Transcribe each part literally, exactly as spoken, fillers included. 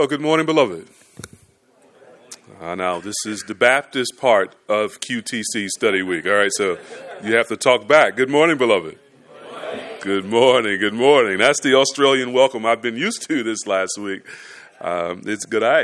Well, good morning, beloved. Uh, now, this is the Baptist part of Q T C Study Week. All right, so you have to talk back. Good morning, beloved. Good morning, good morning. That's the Australian welcome I've been used to this last week. Um, it's good eye.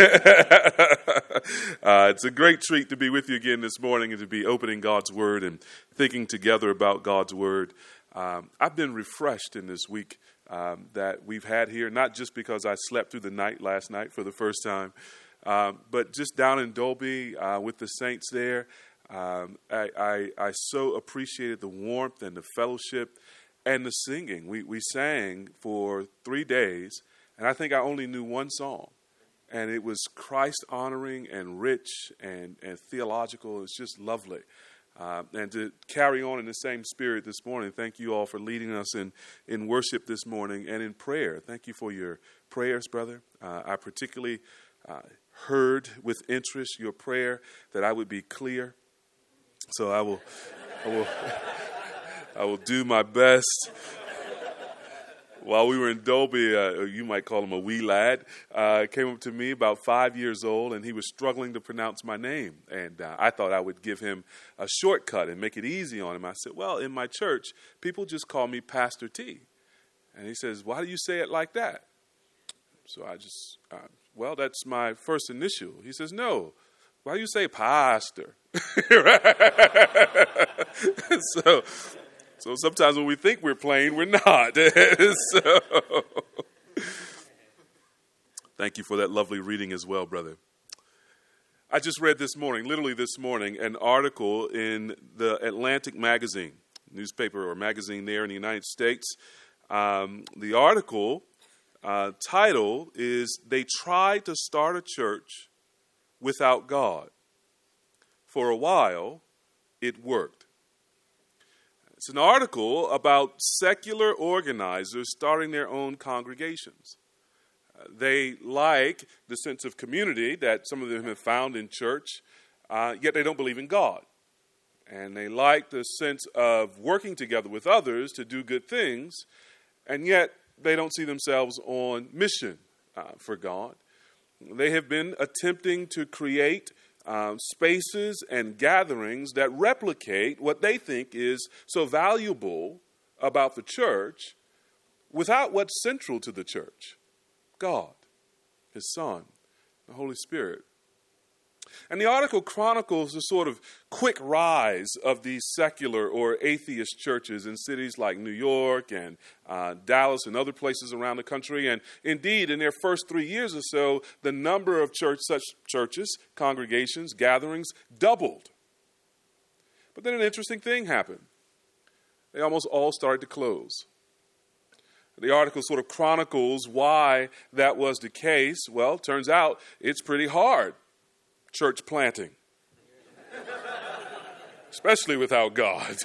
uh, it's a great treat to be with you again this morning and to be opening God's Word and thinking together about God's Word. Um, I've been refreshed in this week um, that we've had here, not just because I slept through the night last night for the first time, um, but just down in Dolby uh, with the saints there. Um, I, I, I so appreciated the warmth and the fellowship and the singing. We, we sang for three days. And I think I only knew one song, and it was Christ-honoring and rich and, and theological. It's just lovely. Uh, and to carry on in the same spirit this morning, thank you all for leading us in, in worship this morning and in prayer. Thank you for your prayers, brother. Uh, I particularly uh, heard with interest your prayer that I would be clear. So I will, I will, I will do my best. While we were in Dolby, uh, you might call him a wee lad, uh, came up to me about five years old, and he was struggling to pronounce my name. And uh, I thought I would give him a shortcut and make it easy on him. I said, well, in my church, people just call me Pastor T. And he says, why do you say it like that? So I just, uh, well, that's my first initial. He says, no, why do you say pastor? so... So sometimes when we think we're playing, we're not. so, thank you for that lovely reading as well, brother. I just read this morning, literally this morning, an article in the Atlantic magazine, newspaper or magazine there in the United States. Um, the article uh, title is, "They Tried to Start a Church Without God. For a while, it worked." It's an article about secular organizers starting their own congregations. Uh, they like the sense of community that some of them have found in church, uh, yet they don't believe in God. And they like the sense of working together with others to do good things, and yet they don't see themselves on mission uh, for God. They have been attempting to create Uh, spaces and gatherings that replicate what they think is so valuable about the church without what's central to the church: God, His Son, the Holy Spirit. And the article chronicles the sort of quick rise of these secular or atheist churches in cities like New York and uh, Dallas and other places around the country. And indeed, in their first three years or so, the number of church, such churches, congregations, gatherings doubled. But then an interesting thing happened. They almost all started to close. The article sort of chronicles why that was the case. Well, it turns out it's pretty hard church planting, especially without God.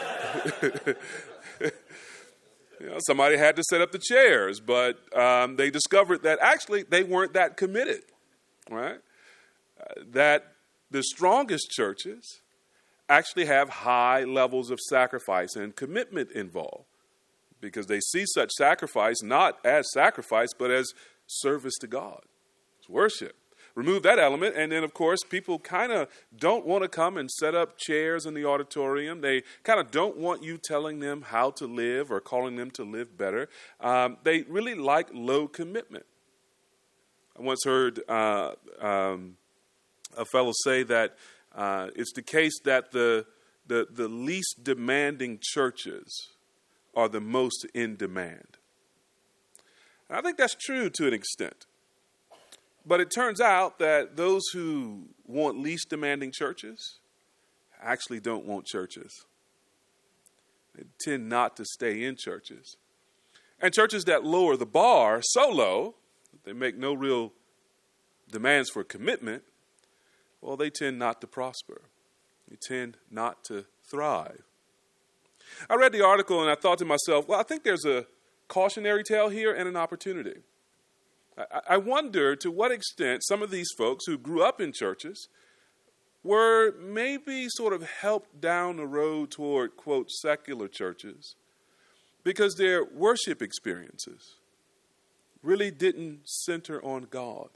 you know, somebody had to set up the chairs, but um, they discovered that actually they weren't that committed, right? Uh, that the strongest churches actually have high levels of sacrifice and commitment involved, because they see such sacrifice not as sacrifice, but as service to God. It's worship. Remove that element, and then, of course, people kind of don't want to come and set up chairs in the auditorium. They kind of don't want you telling them how to live or calling them to live better. Um, they really like low commitment. I once heard uh, um, a fellow say that uh, it's the case that the, the, the least demanding churches are the most in demand. And I think that's true to an extent. But it turns out that those who want least demanding churches actually don't want churches. They tend not to stay in churches. And churches that lower the bar so low that they make no real demands for commitment, well, they tend not to prosper. They tend not to thrive. I read the article and I thought to myself, well, I think there's a cautionary tale here and an opportunity. I wonder to what extent some of these folks who grew up in churches were maybe sort of helped down the road toward, quote, secular churches because their worship experiences really didn't center on God.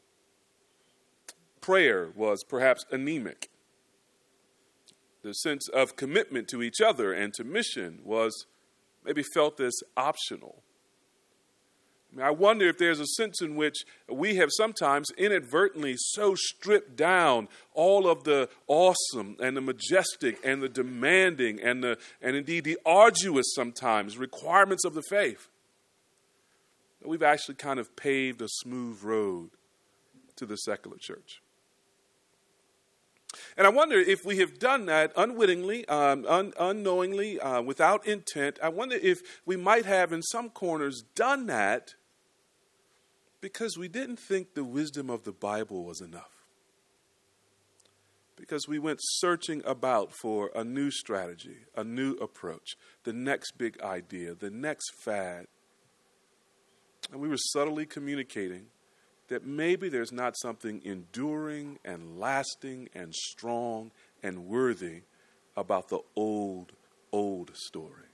Prayer was perhaps anemic. The sense of commitment to each other and to mission was maybe felt as optional. I mean, I wonder if there's a sense in which we have sometimes inadvertently so stripped down all of the awesome and the majestic and the demanding and the and indeed the arduous sometimes requirements of the faith that we've actually kind of paved a smooth road to the secular church. And I wonder if we have done that unwittingly, um, un- unknowingly, uh, without intent. I wonder if we might have in some corners done that because we didn't think the wisdom of the Bible was enough. Because we went searching about for a new strategy, a new approach, the next big idea, the next fad. And we were subtly communicating that maybe there's not something enduring and lasting and strong and worthy about the old, old story.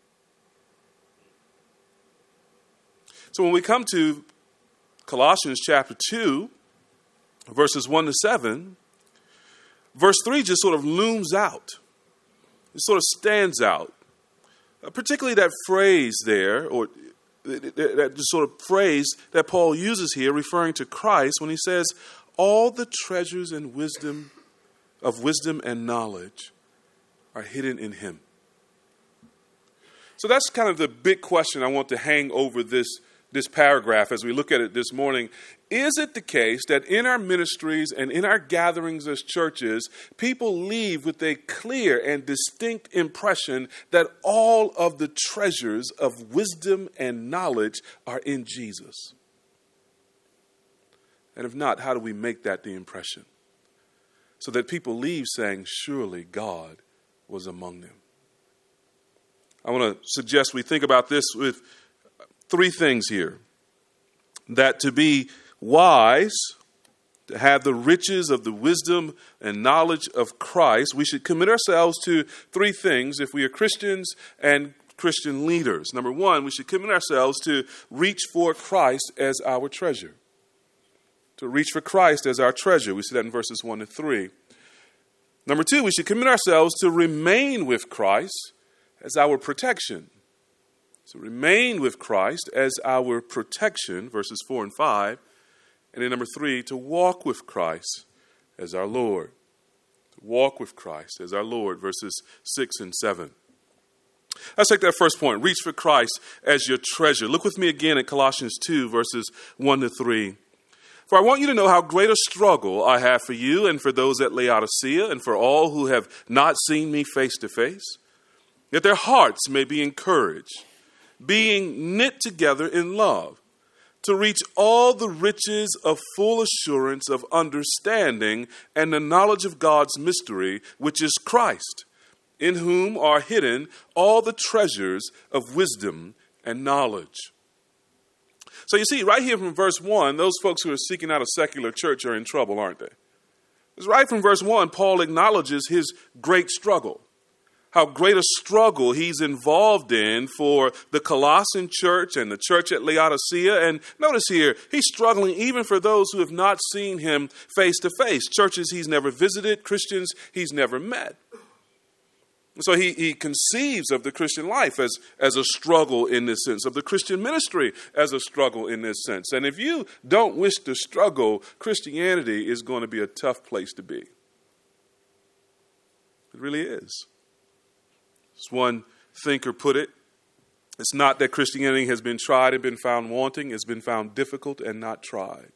So when we come to Colossians chapter two, verses one to seven, verse three just sort of looms out. It sort of stands out. Uh, particularly that phrase there, or that sort of phrase that Paul uses here referring to Christ when he says, all the treasures and wisdom of wisdom and knowledge are hidden in him. So that's kind of the big question I want to hang over this, this paragraph as we look at it this morning. Is it the case that in our ministries and in our gatherings as churches, people leave with a clear and distinct impression that all of the treasures of wisdom and knowledge are in Jesus? And if not, how do we make that the impression? So that people leave saying, surely God was among them. I want to suggest we think about this with three things here. That to be wise, to have the riches of the wisdom and knowledge of Christ, we should commit ourselves to three things if we are Christians and Christian leaders. Number one, we should commit ourselves to reach for Christ as our treasure. To reach for Christ as our treasure. We see that in verses one to three. Number two, we should commit ourselves to remain with Christ as our protection. To remain with Christ as our protection, verses four and five. And then number three, to walk with Christ as our Lord. To walk with Christ as our Lord, verses six and seven. Let's take that first point, reach for Christ as your treasure. Look with me again at Colossians two, verses one to three. For I want you to know how great a struggle I have for you and for those at Laodicea and for all who have not seen me face to face, that their hearts may be encouraged, being knit together in love, to reach all the riches of full assurance of understanding and the knowledge of God's mystery, which is Christ, in whom are hidden all the treasures of wisdom and knowledge. So you see, right here from verse one, those folks who are seeking out a secular church are in trouble, aren't they? Because right from verse one, Paul acknowledges his great struggle. How great a struggle he's involved in for the Colossian church and the church at Laodicea. And notice here, he's struggling even for those who have not seen him face to face. Churches he's never visited, Christians he's never met. So he, he conceives of the Christian life as, as a struggle in this sense, of the Christian ministry as a struggle in this sense. And if you don't wish to struggle, Christianity is going to be a tough place to be. It really is. As one thinker put it, it's not that Christianity has been tried and been found wanting, it's been found difficult and not tried.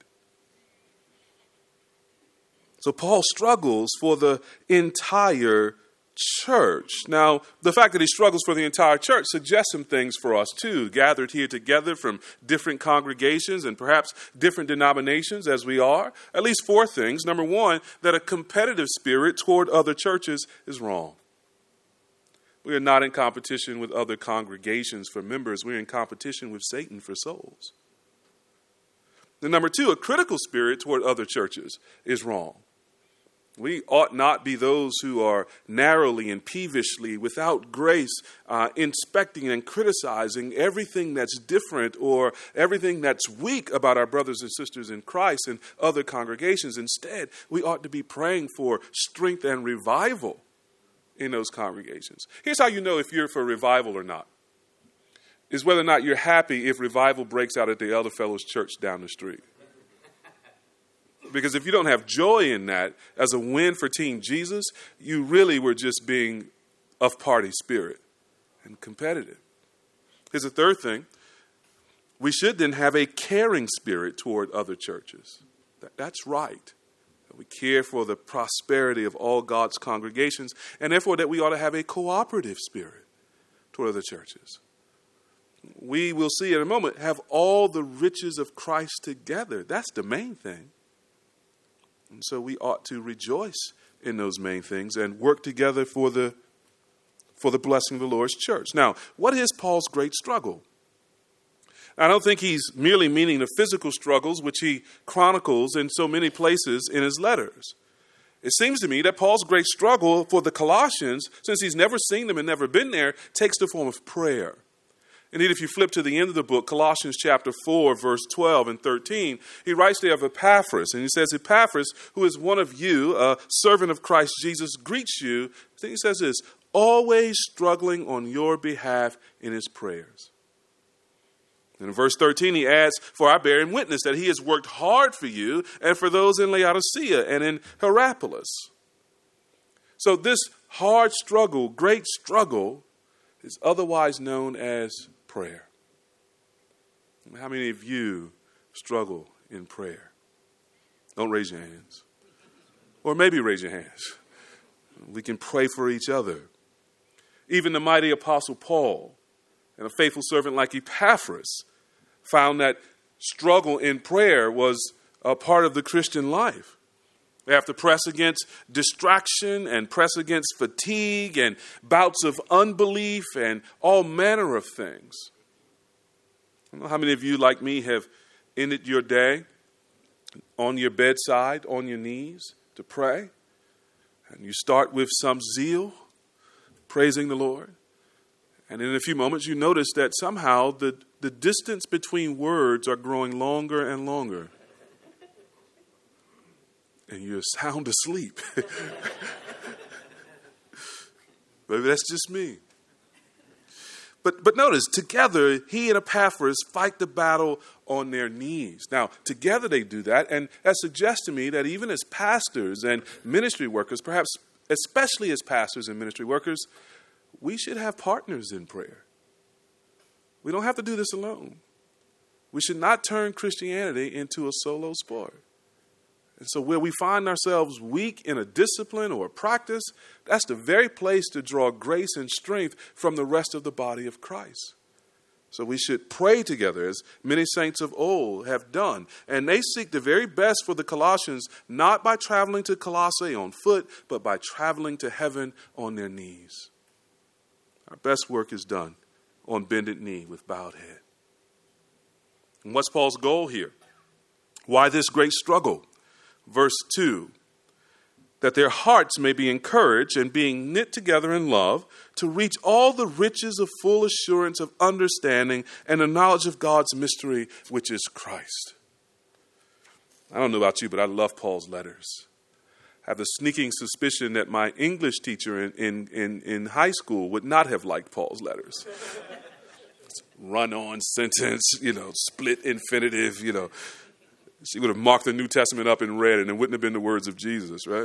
So Paul struggles for the entire church. Now, the fact that he struggles for the entire church suggests some things for us too, gathered here together from different congregations and perhaps different denominations as we are. At least four things. Number one, that a competitive spirit toward other churches is wrong. We are not in competition with other congregations for members. We're in competition with Satan for souls. And number two, a critical spirit toward other churches is wrong. We ought not be those who are narrowly and peevishly, without grace, uh, inspecting and criticizing everything that's different or everything that's weak about our brothers and sisters in Christ and other congregations. Instead, we ought to be praying for strength and revival in those congregations. Here's how you know if you're for revival or not, is whether or not you're happy if revival breaks out at the Elder Fellows Church down the street. Because if you don't have joy in that as a win for Team Jesus, you really were just being of party spirit and competitive. Here's a third thing. We should then have a caring spirit toward other churches. That, that's right. We care for the prosperity of all God's congregations, and therefore that we ought to have a cooperative spirit toward other churches. We will see in a moment, have all the riches of Christ together. That's the main thing. And so we ought to rejoice in those main things and work together for the for the blessing of the Lord's church. Now, what is Paul's great struggle? I don't think he's merely meaning the physical struggles which he chronicles in so many places in his letters. It seems to me that Paul's great struggle for the Colossians, since he's never seen them and never been there, takes the form of prayer. Indeed, if you flip to the end of the book, Colossians chapter four, verse twelve and thirteen, he writes there of Epaphras, and he says, Epaphras, who is one of you, a servant of Christ Jesus, greets you. Then he says this, always struggling on your behalf in his prayers. And in verse thirteen, he adds, for I bear him witness that he has worked hard for you and for those in Laodicea and in Hierapolis. So this hard struggle, great struggle, is otherwise known as prayer. How many of you struggle in prayer? Don't raise your hands. Or maybe raise your hands. We can pray for each other. Even the mighty Apostle Paul and a faithful servant like Epaphras found that struggle in prayer was a part of the Christian life. They have to press against distraction and press against fatigue and bouts of unbelief and all manner of things. I don't know how many of you, like me, have ended your day on your bedside, on your knees to pray. And you start with some zeal, praising the Lord. And in a few moments, you notice that somehow the, the distance between words are growing longer and longer. And you're sound asleep. Maybe that's just me. But but notice, together, he and Epaphras fight the battle on their knees. Now, together they do that, and that suggests to me that even as pastors and ministry workers, perhaps especially as pastors and ministry workers, we should have partners in prayer. We don't have to do this alone. We should not turn Christianity into a solo sport. And so where we find ourselves weak in a discipline or a practice, that's the very place to draw grace and strength from the rest of the body of Christ. So we should pray together as many saints of old have done. And they seek the very best for the Colossians, not by traveling to Colossae on foot, but by traveling to heaven on their knees. Our best work is done on bended knee with bowed head. And what's Paul's goal here? Why this great struggle? Verse two, that their hearts may be encouraged and being knit together in love to reach all the riches of full assurance of understanding and the knowledge of God's mystery, which is Christ. I don't know about you, but I love Paul's letters. I have a sneaking suspicion that my English teacher in, in, in, in high school would not have liked Paul's letters. Run-on sentence, you know, split infinitive, you know. She would have marked the New Testament up in red and it wouldn't have been the words of Jesus, right?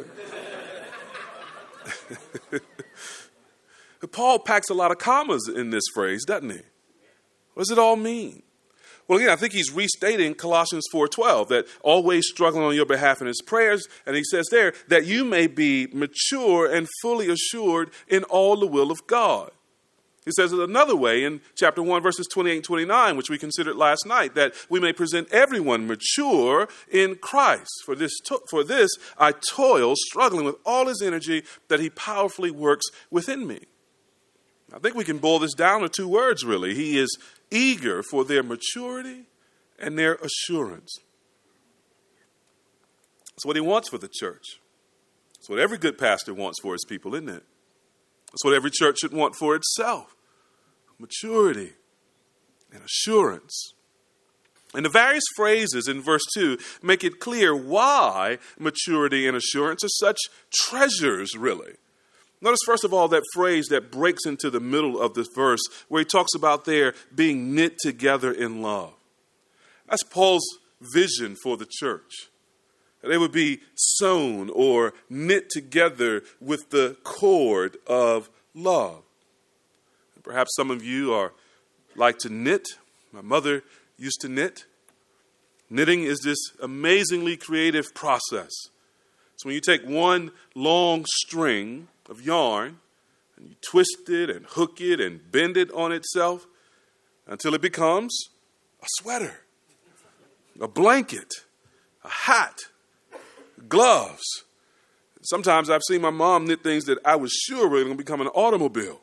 Paul packs a lot of commas in this phrase, doesn't he? What does it all mean? Well, again, I think he's restating Colossians four twelve, that always struggling on your behalf in his prayers. And he says there that you may be mature and fully assured in all the will of God. He says it another way in chapter one, verses twenty-eight and twenty-nine, which we considered last night, that we may present everyone mature in Christ. For this, to- for this I toil, struggling with all his energy that he powerfully works within me. I think we can boil this down to two words, really. He is eager for their maturity and their assurance. That's what he wants for the church. That's what every good pastor wants for his people, isn't it? That's what every church should want for itself. Maturity and assurance. And the various phrases in verse two make it clear why maturity and assurance are such treasures, really. Notice, first of all, that phrase that breaks into the middle of this verse where he talks about their being knit together in love. That's Paul's vision for the church. They would be sewn or knit together with the cord of love. Perhaps some of you are like to knit. My mother used to knit. Knitting is this amazingly creative process. So when you take one long string of yarn and you twist it and hook it and bend it on itself until it becomes a sweater, a blanket, a hat, gloves. Sometimes I've seen my mom knit things that I was sure were going to become an automobile.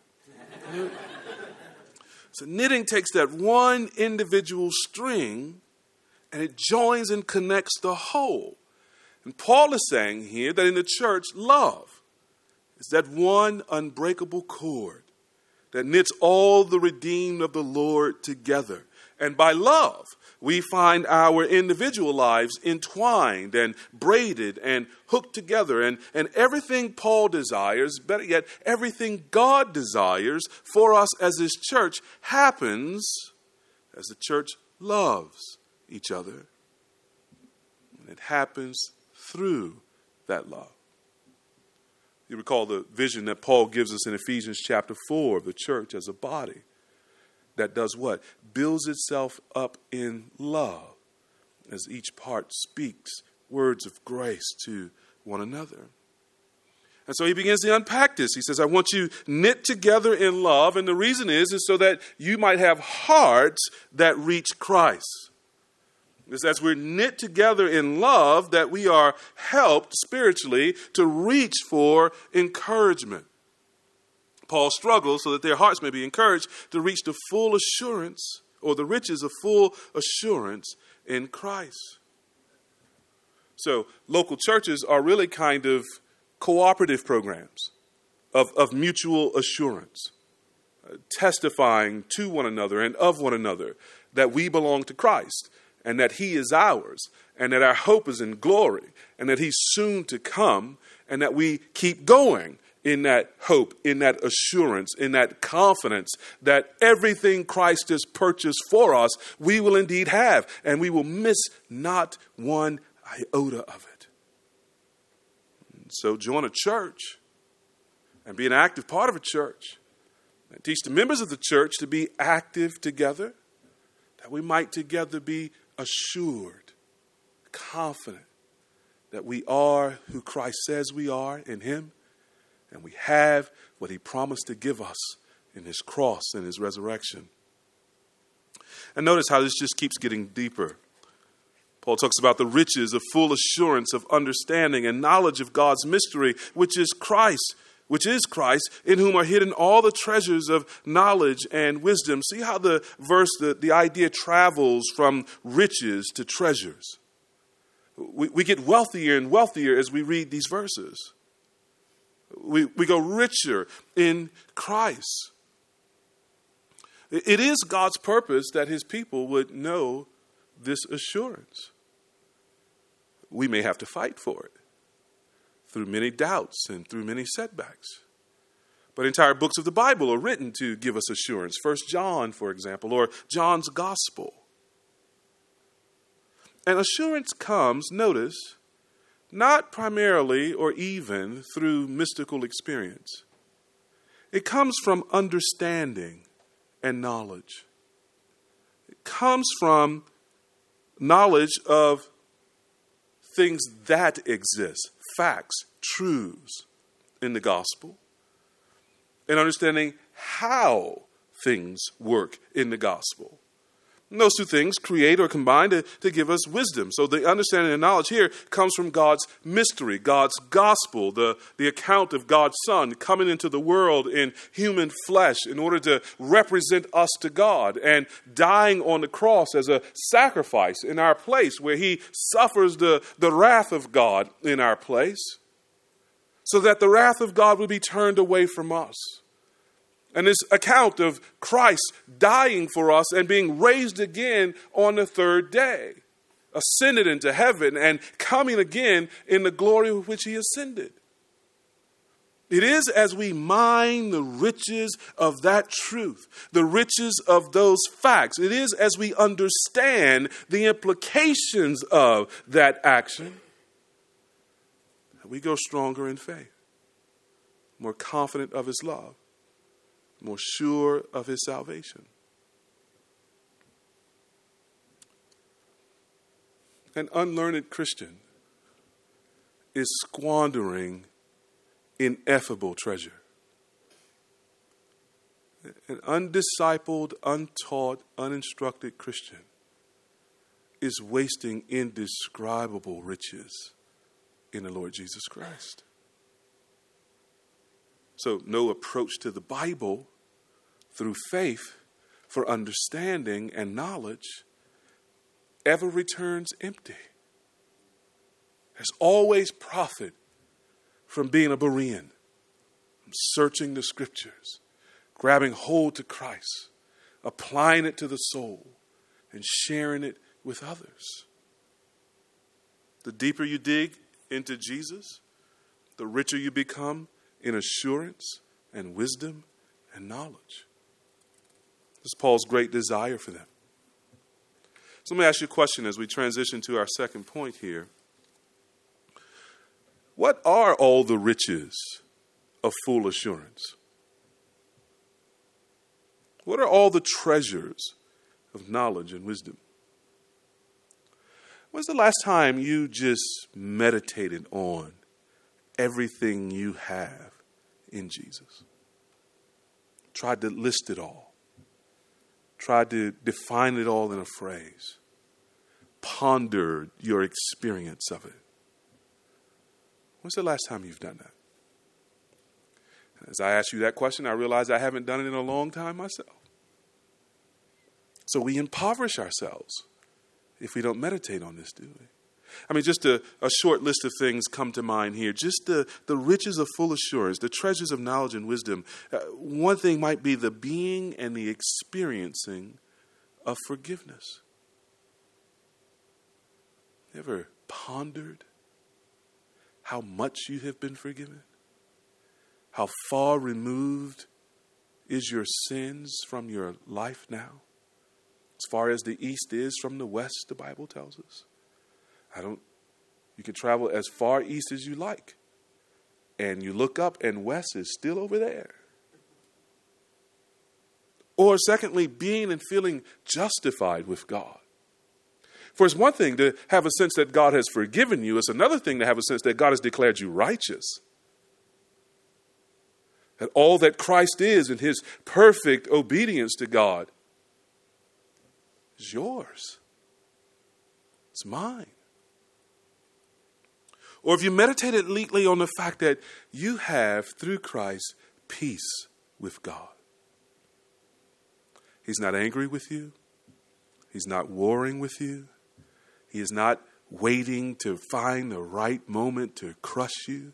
So knitting takes that one individual string and it joins and connects the whole. And Paul is saying here that in the church, love is that one unbreakable cord that knits all the redeemed of the Lord together. And by love, we find our individual lives entwined and braided and hooked together. And, and everything Paul desires, better yet, everything God desires for us as his church happens as the church loves each other. And it happens through that love. You recall the vision that Paul gives us in Ephesians chapter four of the church as a body that does what? Builds itself up in love as each part speaks words of grace to one another. And so he begins to unpack this. He says, I want you knit together in love. And the reason is, is so that you might have hearts that reach Christ. It's as we're knit together in love that we are helped spiritually to reach for encouragement. Paul struggles so that their hearts may be encouraged to reach the full assurance or the riches of full assurance in Christ. So local churches are really kind of cooperative programs of, of mutual assurance, uh, testifying to one another and of one another that we belong to Christ and that he is ours and that our hope is in glory and that he's soon to come and that we keep going in that hope, in that assurance, in that confidence that everything Christ has purchased for us, we will indeed have, and we will miss not one iota of it. And so join a church and be an active part of a church and teach the members of the church to be active together, that we might together be assured, confident that we are who Christ says we are in him. And we have what he promised to give us in his cross and his resurrection. And notice how this just keeps getting deeper. Paul talks about the riches of full assurance of understanding and knowledge of God's mystery, which is Christ, which is Christ, in whom are hidden all the treasures of knowledge and wisdom. See how the verse, the, the idea travels from riches to treasures. We, we get wealthier and wealthier as we read these verses. We, we go richer in Christ. It is God's purpose that his people would know this assurance. We may have to fight for it through many doubts and through many setbacks. But entire books of the Bible are written to give us assurance. First John, for example, or John's Gospel. And assurance comes, notice, not primarily or even through mystical experience. It comes from understanding and knowledge. It comes from knowledge of things that exist, facts, truths in the gospel, and understanding how things work in the gospel. And those two things create or combine to, to give us wisdom. So the understanding and knowledge here comes from God's mystery, God's gospel, the, the account of God's Son coming into the world in human flesh in order to represent us to God and dying on the cross as a sacrifice in our place where he suffers the, the wrath of God in our place. so that the wrath of God would be turned away from us. And this account of Christ dying for us and being raised again on the third day, ascended into heaven and coming again in the glory with which he ascended. It is as we mine the riches of that truth, the riches of those facts. It is as we understand the implications of that action that we go stronger in faith, more confident of his love, more sure of his salvation. An unlearned Christian is squandering ineffable treasure. An undiscipled, untaught, uninstructed Christian is wasting indescribable riches in the Lord Jesus Christ. So no approach to the Bible through faith for understanding and knowledge ever returns empty. There's always profit from being a Berean, from searching the scriptures, grabbing hold to Christ, applying it to the soul, and sharing it with others. The deeper you dig into Jesus, the richer you become in assurance and wisdom and knowledge. This is Paul's great desire for them. So let me ask you a question as we transition to our second point here. What are all the riches of full assurance? What are all the treasures of knowledge and wisdom? When's the last time you just meditated on everything you have in Jesus? Tried to list it all. Tried to define it all in a phrase. Pondered your experience of it. When's the last time you've done that? As I ask you that question, I realize I haven't done it in a long time myself. So we impoverish ourselves if we don't meditate on this, do we? I mean, just a, a short list of things come to mind here. Just the, the riches of full assurance, the treasures of knowledge and wisdom. Uh, one thing might be the being and the experiencing of forgiveness. You ever pondered how much you have been forgiven? How far removed is your sins from your life now? As far as the east is from the west, the Bible tells us. I don't, you can travel as far east as you like. And you look up and west is still over there. Or secondly, being and feeling justified with God. For it's one thing to have a sense that God has forgiven you. It's another thing to have a sense that God has declared you righteous. That all that Christ is in his perfect obedience to God is yours. It's mine. Or if you meditated lately on the fact that you have, through Christ, peace with God. He's not angry with you. He's not warring with you. He is not waiting to find the right moment to crush you.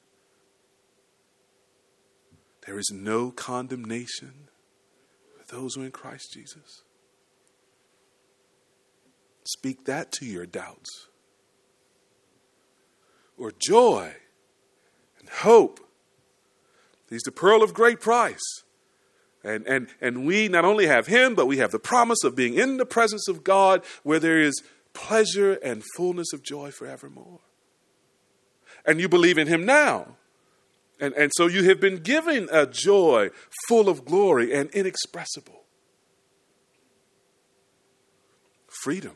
There is no condemnation for those who are in Christ Jesus. Speak that to your doubts. Or joy and hope. He's the pearl of great price. And, and, and we not only have him, but we have the promise of being in the presence of God where there is pleasure and fullness of joy forevermore. And you believe in him now. And, and so you have been given a joy full of glory and inexpressible. Freedom.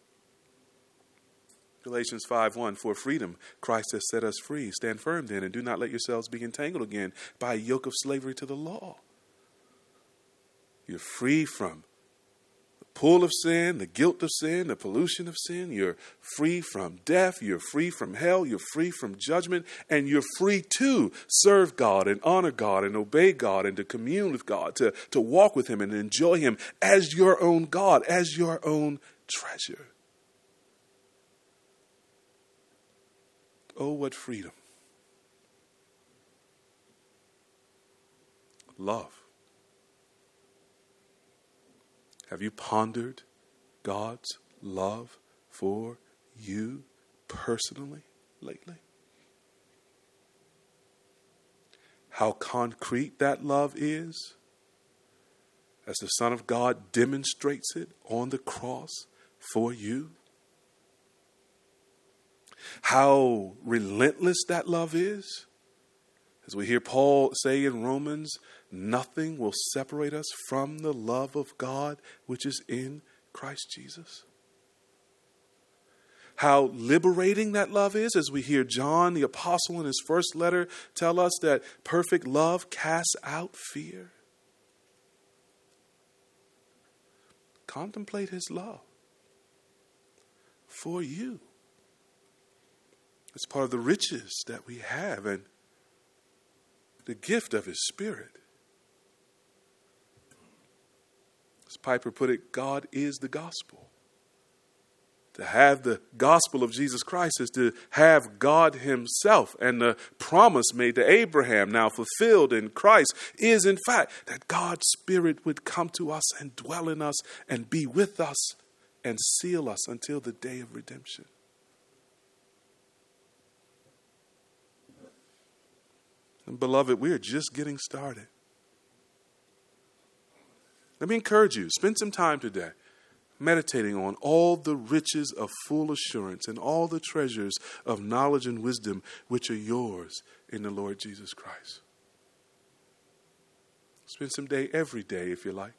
Galatians five one, for freedom Christ has set us free. Stand firm then and do not let yourselves be entangled again by a yoke of slavery to the law. You're free from the pull of sin, the guilt of sin, the pollution of sin. You're free from death. You're free from hell. You're free from judgment. And you're free to serve God and honor God and obey God and to commune with God, to, to walk with him and enjoy him as your own God, as your own treasure. Oh, what freedom. love. Have you pondered God's love for you personally lately? How concrete that love is as the Son of God demonstrates it on the cross for you. How relentless that love is. As we hear Paul say in Romans, nothing will separate us from the love of God which is in Christ Jesus. How liberating that love is, as we hear John the Apostle in his first letter tell us that perfect love casts out fear. Contemplate his love for you. It's part of the riches that we have and the gift of his Spirit. As Piper put it, God is the gospel. To have the gospel of Jesus Christ is to have God himself, and the promise made to Abraham, now fulfilled in Christ, is in fact that God's Spirit would come to us and dwell in us and be with us and seal us until the day of redemption. And beloved, we are just getting started. Let me encourage you, spend some time today meditating on all the riches of full assurance and all the treasures of knowledge and wisdom which are yours in the Lord Jesus Christ. Spend some day every day if you like.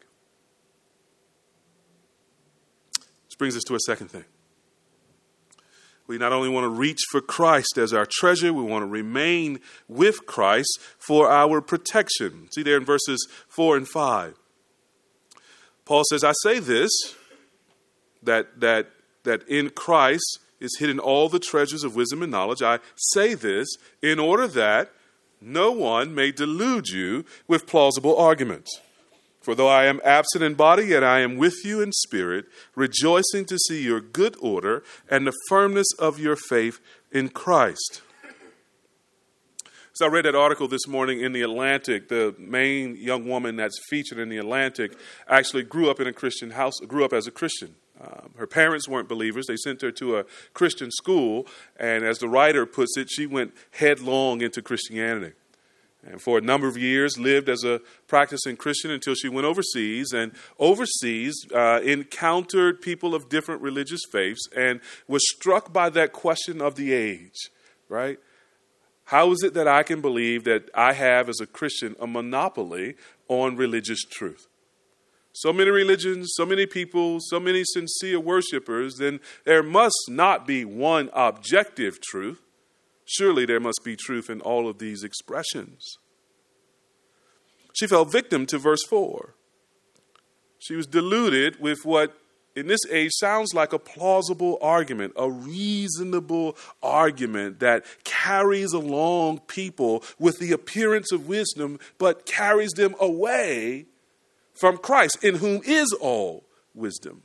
This brings us to a second thing. We not only want to reach for Christ as our treasure, we want to remain with Christ for our protection. See there in verses four and five. Paul says, I say this, that that that in Christ is hidden all the treasures of wisdom and knowledge. I say this in order that no one may delude you with plausible arguments. For though I am absent in body, yet I am with you in spirit, rejoicing to see your good order and the firmness of your faith in Christ. So I read that article this morning in the Atlantic. The main young woman that's featured in the Atlantic actually grew up in a Christian house, grew up as a Christian. Um, her parents weren't believers. They sent her to a Christian school, and as the writer puts it, she went headlong into Christianity. And for a number of years lived as a practicing Christian until she went overseas, and overseas uh, encountered people of different religious faiths and was struck by that question of the age, right? How is it that I can believe that I have as a Christian a monopoly on religious truth? So many religions, so many people, so many sincere worshipers, then there must not be one objective truth. Surely there must be truth in all of these expressions. She fell victim to verse four. She was deluded with what in this age sounds like a plausible argument, a reasonable argument that carries along people with the appearance of wisdom, but carries them away from Christ, in whom is all wisdom.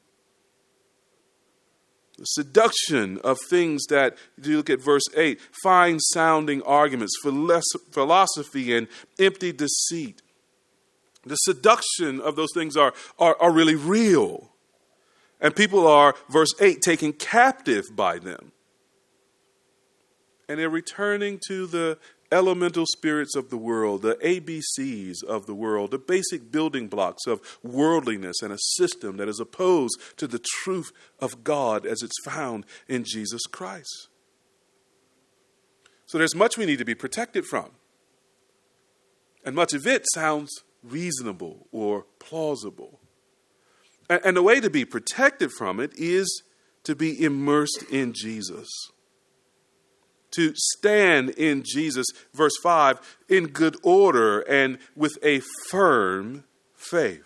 The seduction of things that, if you look at verse eight, fine-sounding arguments, philosophy, and empty deceit. The seduction of those things are, are, are really real. And people are, verse eight, taken captive by them. And they're returning to the elemental spirits of the world, the A B Cs of the world, the basic building blocks of worldliness and a system that is opposed to the truth of God as it's found in Jesus Christ. So there's much we need to be protected from. And much of it sounds reasonable or plausible. And, and the way to be protected from it is to be immersed in Jesus. To stand in Jesus, verse five, in good order and with a firm faith.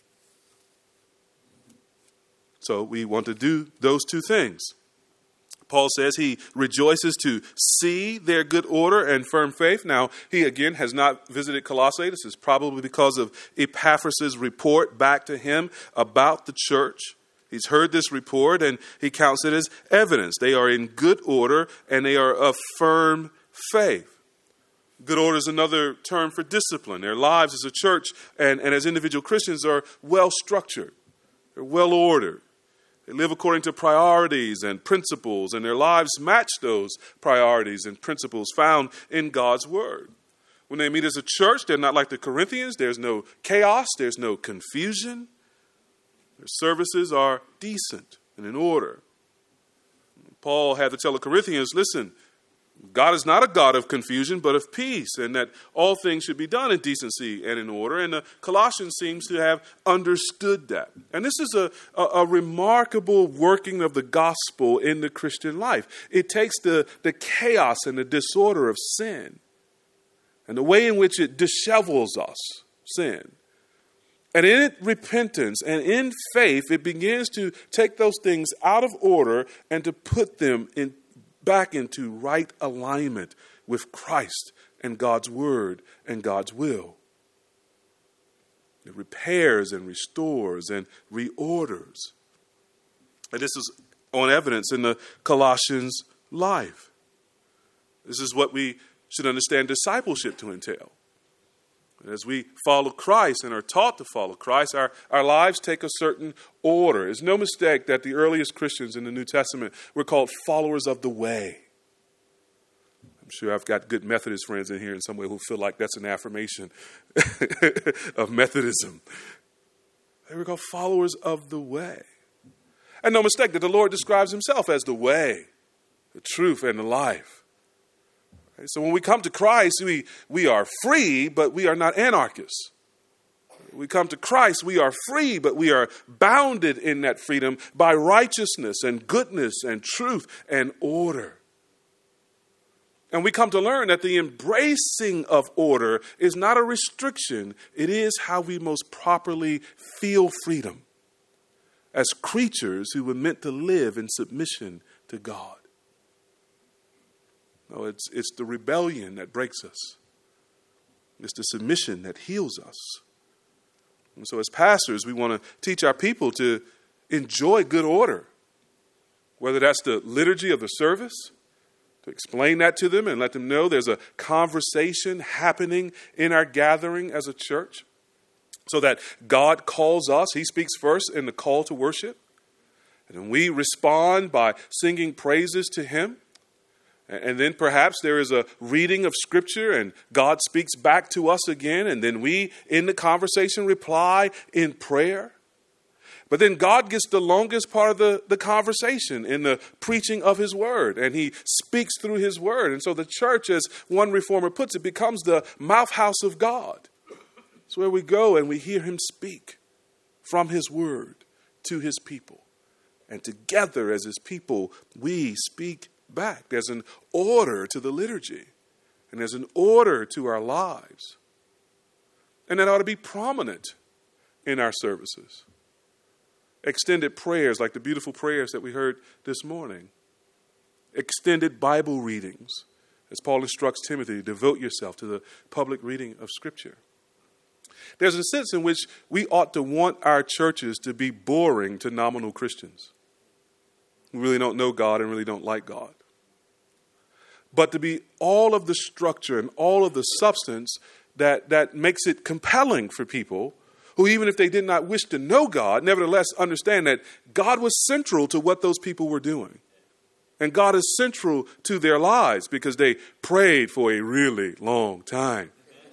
So we want to do those two things. Paul says he rejoices to see their good order and firm faith. Now, he again has not visited Colossae. This is probably because of Epaphras' report back to him about the church. He's heard this report and he counts it as evidence. They are in good order and they are of firm faith. Good order is another term for discipline. Their lives as a church and, and as individual Christians are well structured. They're well ordered. They live according to priorities and principles, and their lives match those priorities and principles found in God's Word. When they meet as a church, they're not like the Corinthians. There's no chaos. There's no confusion. Their services are decent and in order. Paul had to tell the Corinthians, listen, God is not a God of confusion, but of peace, and that all things should be done in decency and in order. And the Colossians seems to have understood that. And this is a, a, a remarkable working of the gospel in the Christian life. It takes the, the chaos and the disorder of sin and the way in which it dishevels us, sin. And in repentance and in faith, it begins to take those things out of order and to put them in back into right alignment with Christ and God's Word and God's will. It repairs and restores and reorders. And this is on evidence in the Colossians' life. This is what we should understand discipleship to entail. As we follow Christ and are taught to follow Christ, our, our lives take a certain order. It's no mistake that the earliest Christians in the New Testament were called followers of the way. I'm sure I've got good Methodist friends in here in some way who feel like that's an affirmation of Methodism. They were called followers of the way. And no mistake that the Lord describes himself as the way, the truth, and the life. So when we come to Christ, we, we are free, but we are not anarchists. We come to Christ, we are free, but we are bounded in that freedom by righteousness and goodness and truth and order. And we come to learn that the embracing of order is not a restriction. It is how we most properly feel freedom as creatures who were meant to live in submission to God. No, it's, it's the rebellion that breaks us. It's the submission that heals us. And so as pastors, we want to teach our people to enjoy good order, whether that's the liturgy of the service, to explain that to them and let them know there's a conversation happening in our gathering as a church, so that God calls us. He speaks first in the call to worship, and then we respond by singing praises to him. And then perhaps there is a reading of Scripture and God speaks back to us again. And then we, in the conversation, reply in prayer. But then God gets the longest part of the, the conversation in the preaching of his word. And he speaks through his word. And so the church, as one reformer puts it, becomes the mouthhouse of God. It's where we go and we hear him speak from his word to his people. And together as his people, we speak back. There's an order to the liturgy, and there's an order to our lives. And that ought to be prominent in our services. Extended prayers like the beautiful prayers that we heard this morning. Extended Bible readings, as Paul instructs Timothy, devote yourself to the public reading of Scripture. There's a sense in which we ought to want our churches to be boring to nominal Christians who really don't know God and really don't like God. But to be all of the structure and all of the substance that, that makes it compelling for people who, even if they did not wish to know God, nevertheless understand that God was central to what those people were doing. And God is central to their lives because they prayed for a really long time.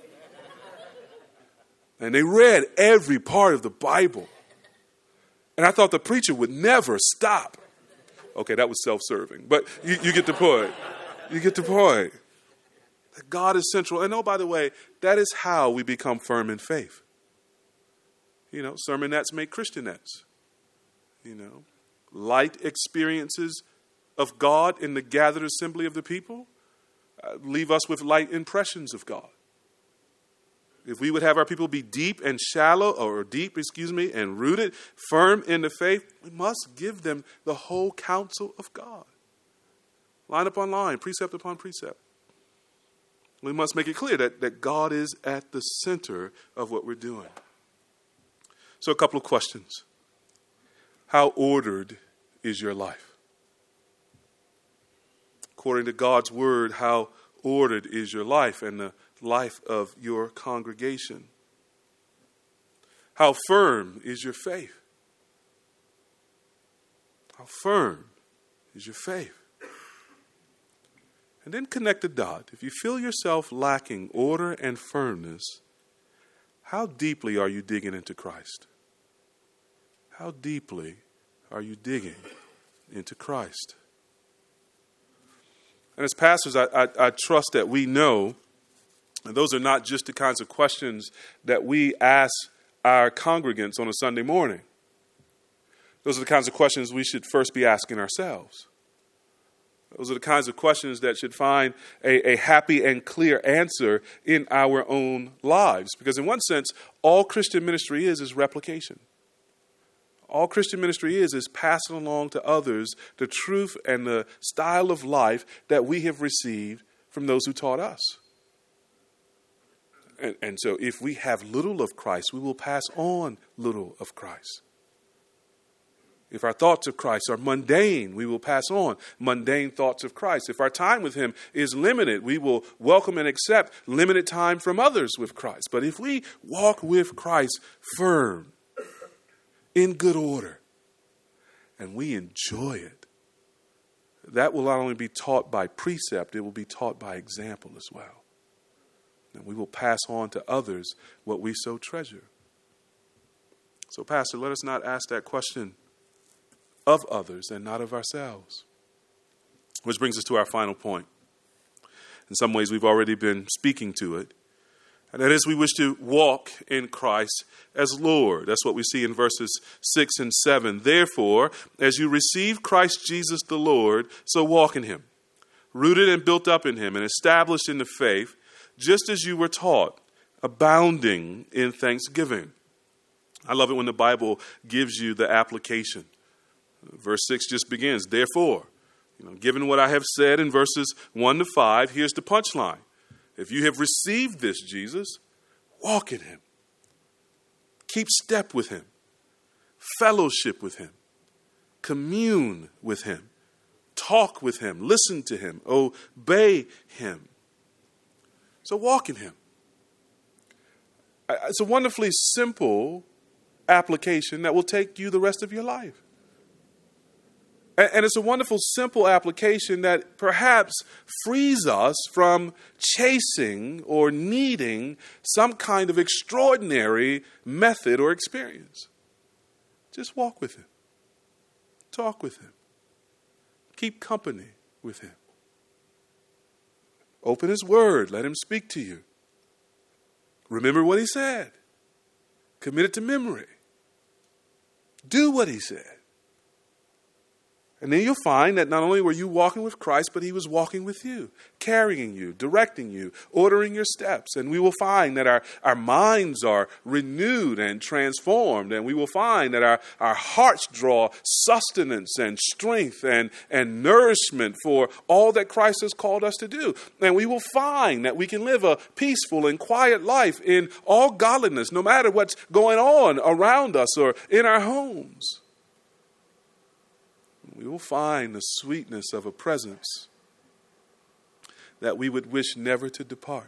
And they read every part of the Bible. And I thought the preacher would never stop. Okay, that was self-serving, but you, you get the point. You get the point. That God is central. And oh, by the way, that is how we become firm in faith. You know, sermonettes make Christianettes. You know, light experiences of God in the gathered assembly of the people uh, leave us with light impressions of God. If we would have our people be deep and shallow, or deep, excuse me, and rooted, firm in the faith, we must give them the whole counsel of God. Line upon line, precept upon precept. We must make it clear that, that God is at the center of what we're doing. So a couple of questions. How ordered is your life? According to God's word, how ordered is your life and the life of your congregation? How firm is your faith? How firm is your faith? And then connect the dot. If you feel yourself lacking order and firmness, how deeply are you digging into Christ? How deeply are you digging into Christ? And as pastors, I, I, I trust that we know, and those are not just the kinds of questions that we ask our congregants on a Sunday morning. Those are the kinds of questions we should first be asking ourselves. Those are the kinds of questions that should find a, a happy and clear answer in our own lives. Because in one sense, all Christian ministry is is replication. All Christian ministry is is passing along to others the truth and the style of life that we have received from those who taught us. And, and so if we have little of Christ, we will pass on little of Christ. If our thoughts of Christ are mundane, we will pass on mundane thoughts of Christ. If our time with him is limited, we will welcome and accept limited time from others with Christ. But if we walk with Christ firm, in good order, and we enjoy it, that will not only be taught by precept, it will be taught by example as well. And we will pass on to others what we so treasure. So, Pastor, let us not ask that question of others and not of ourselves. Which brings us to our final point. In some ways, we've already been speaking to it. And that is, we wish to walk in Christ as Lord. That's what we see in verses six and seven. Therefore, as you receive Christ Jesus the Lord, so walk in him, rooted and built up in him and established in the faith, just as you were taught, abounding in thanksgiving. I love it when the Bible gives you the application. Verse six just begins, therefore, you know, given what I have said in verses one to five, here's the punchline. If you have received this Jesus, walk in him. Keep step with him. Fellowship with him. Commune with him. Talk with him. Listen to him. Obey him. So walk in him. It's a wonderfully simple application that will take you the rest of your life. And it's a wonderful, simple application that perhaps frees us from chasing or needing some kind of extraordinary method or experience. Just walk with him. Talk with him. Keep company with him. Open his word. Let him speak to you. Remember what he said. Commit it to memory. Do what he said. And then you'll find that not only were you walking with Christ, but he was walking with you, carrying you, directing you, ordering your steps. And we will find that our, our minds are renewed and transformed. And we will find that our, our hearts draw sustenance and strength and, and nourishment for all that Christ has called us to do. And we will find that we can live a peaceful and quiet life in all godliness, no matter what's going on around us or in our homes. We will find the sweetness of a presence that we would wish never to depart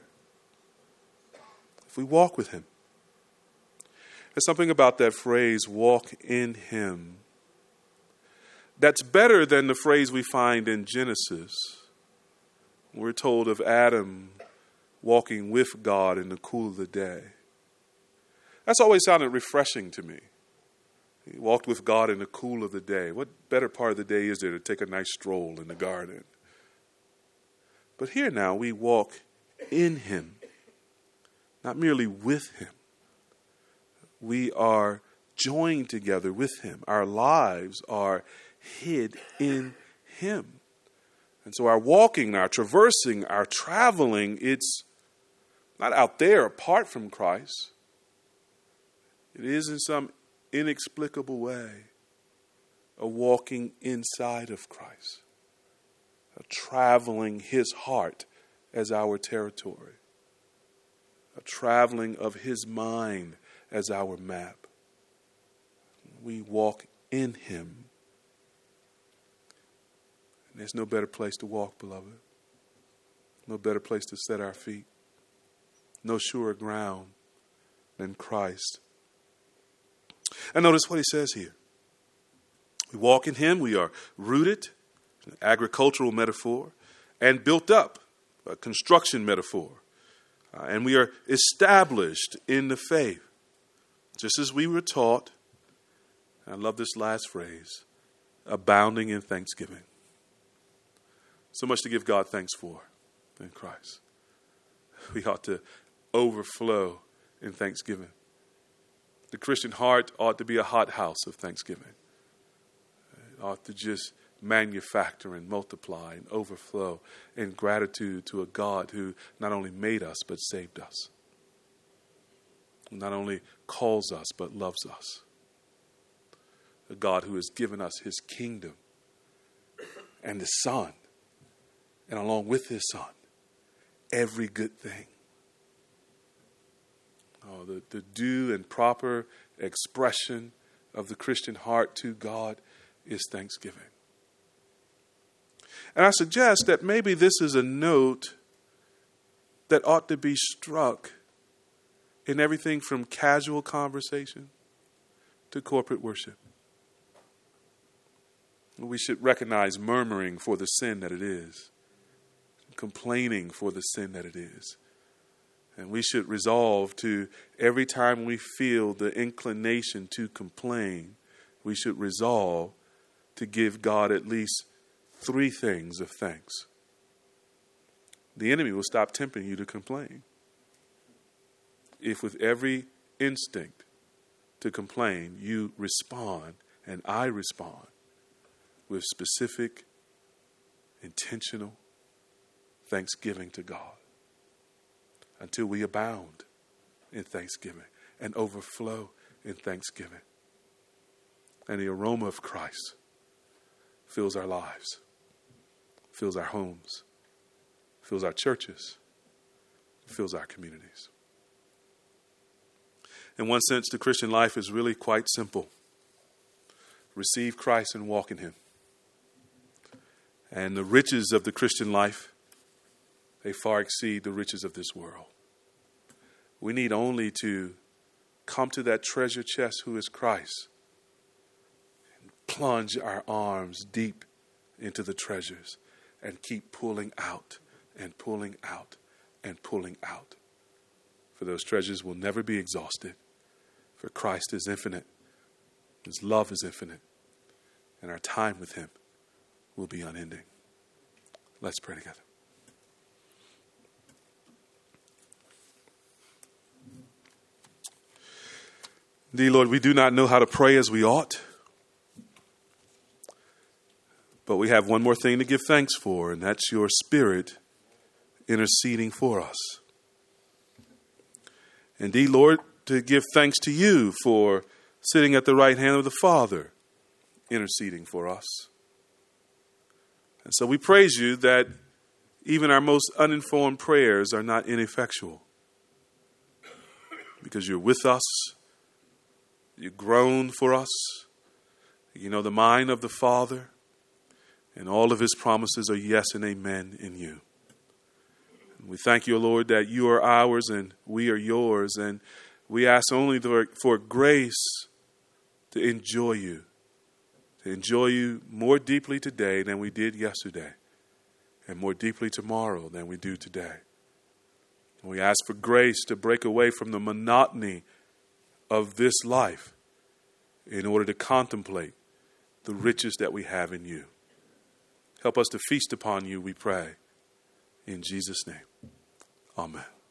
if we walk with him. There's something about that phrase, walk in him, that's better than the phrase we find in Genesis. We're told of Adam walking with God in the cool of the day. That's always sounded refreshing to me. He walked with God in the cool of the day. What better part of the day is there to take a nice stroll in the garden? But here now we walk in him, not merely with him. We are joined together with him. Our lives are hid in him. And so our walking, our traversing, our traveling, it's not out there apart from Christ. It is in some inexplicable way a walking inside of Christ, a traveling his heart as our territory, a traveling of his mind as our map. We walk in him. And there's no better place to walk, beloved. No better place to set our feet. No surer ground than Christ. And notice what he says here. We walk in him, we are rooted, an agricultural metaphor, and built up, a construction metaphor. Uh, and we are established in the faith, just as we were taught. I love this last phrase, abounding in thanksgiving. So much to give God thanks for in Christ. We ought to overflow in thanksgiving. The Christian heart ought to be a hothouse of thanksgiving. It ought to just manufacture and multiply and overflow in gratitude to a God who not only made us but saved us. Who not only calls us but loves us. A God who has given us his kingdom and the Son. And along with his Son, every good thing. Oh, the, the due and proper expression of the Christian heart to God is thanksgiving. And I suggest that maybe this is a note that ought to be struck in everything from casual conversation to corporate worship. We should recognize murmuring for the sin that it is, complaining for the sin that it is. And we should resolve to, every time we feel the inclination to complain, we should resolve to give God at least three things of thanks. The enemy will stop tempting you to complain. If with every instinct to complain, you respond, and I respond with specific, intentional thanksgiving to God, until we abound in thanksgiving and overflow in thanksgiving. And the aroma of Christ fills our lives, fills our homes, fills our churches, fills our communities. In one sense, the Christian life is really quite simple. Receive Christ and walk in him. And the riches of the Christian life, they far exceed the riches of this world. We need only to come to that treasure chest who is Christ and plunge our arms deep into the treasures and keep pulling out and pulling out and pulling out. For those treasures will never be exhausted. For Christ is infinite. His love is infinite. And our time with him will be unending. Let's pray together. Dear Lord, we do not know how to pray as we ought. But we have one more thing to give thanks for, and that's your Spirit interceding for us. Indeed, Lord, to give thanks to you for sitting at the right hand of the Father, interceding for us. And so we praise you that even our most uninformed prayers are not ineffectual. Because you're with us. You groan for us. You know the mind of the Father. And all of his promises are yes and amen in you. And we thank you, Lord, that you are ours and we are yours. And we ask only for grace to enjoy you. To enjoy you more deeply today than we did yesterday. And more deeply tomorrow than we do today. And we ask for grace to break away from the monotony of this life in order to contemplate the riches that we have in you. Help us to feast upon you, we pray. In Jesus' name, amen.